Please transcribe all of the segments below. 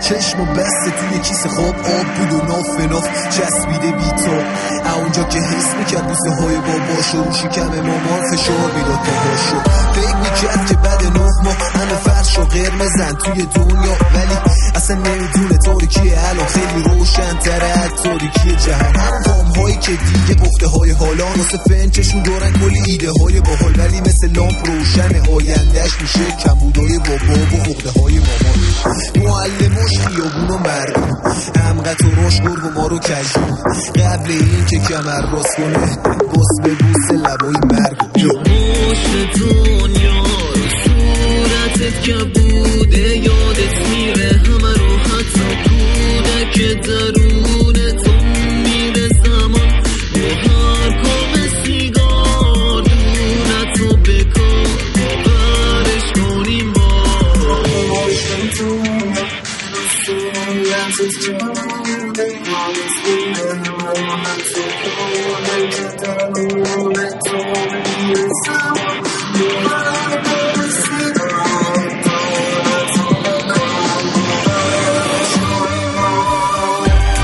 چشم و بسته توی کیسه خواب آب بود و ناف چسبیده بیتاب. اونجا که حس میکرد بوسه های باباشو رو شکم مامان فشار میداد پاهاشو. فکر میکرد که بعد 9 ماه همه فرش و قرمزن توی دنیا، ولی اصلا نمیدونه تاریکیه الان خیلی روشن تره از تاریکی جهنم. قامهایی که دیگه گفته های حالا واسه فنچشون دارن کلی ایده های باحال، ولی مثل لامپ روشن آیندهش میشه کمبودای بابا و عقده های مامان. معلماش خیابون و مردم همقت و راش گرگ و ما رو کجون، قبل این که کمر راست کنه بس به بوس لبای مرگ. پشت دنیا صورتت که بوده یادت میره همه رو، حتی کودک درون تو میره زمان با هر کام سیگار دونتو بکن برش کنیم با پشت دنیا صورتت که بوده یادت میره همه رو، حتی کودک درون تو میره زمان با هر کام سیگار دونتو بکن برش کنیم با.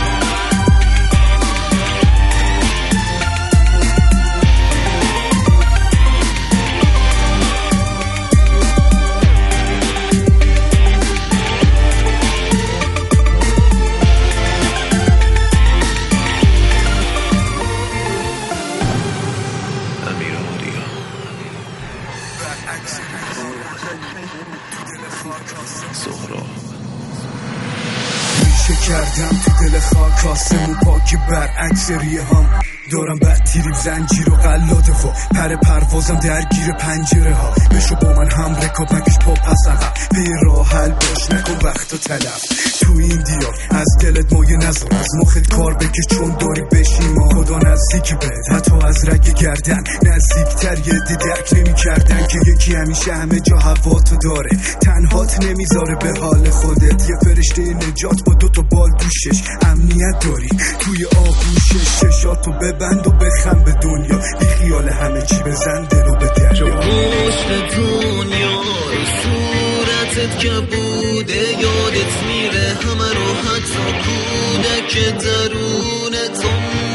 ریشه کردم تو دل خاک آسمون پاک برعکس ریه هم دارم بد تیریم زنجیر و قلاده و پر پروازم درگیر پنجره ها. بشو با من هم رکاب نکش پا پس عقب، به راه حل باش نکن وقت و تلف. تو این دیار از دلت مایه نذار، از مخت کار بکش چون داری بشیما. خدا نزدیک بهت حتی از رگ گردن نزدیکتر، یه درک نمی کردن که یکی همیشه همه جا هوا تو داره، تنهات نمیذاره به حال خودت. یه فرشته نجات با 2 تا بال دوشش امنیت داری توی آغوشش. چشاتو ببند و بخم به دنیا، بی خیال همه چی بزن دلو به دریا. پشت دنیا صورتت که بوده یادت میره همه رو، حتی کودک درون تو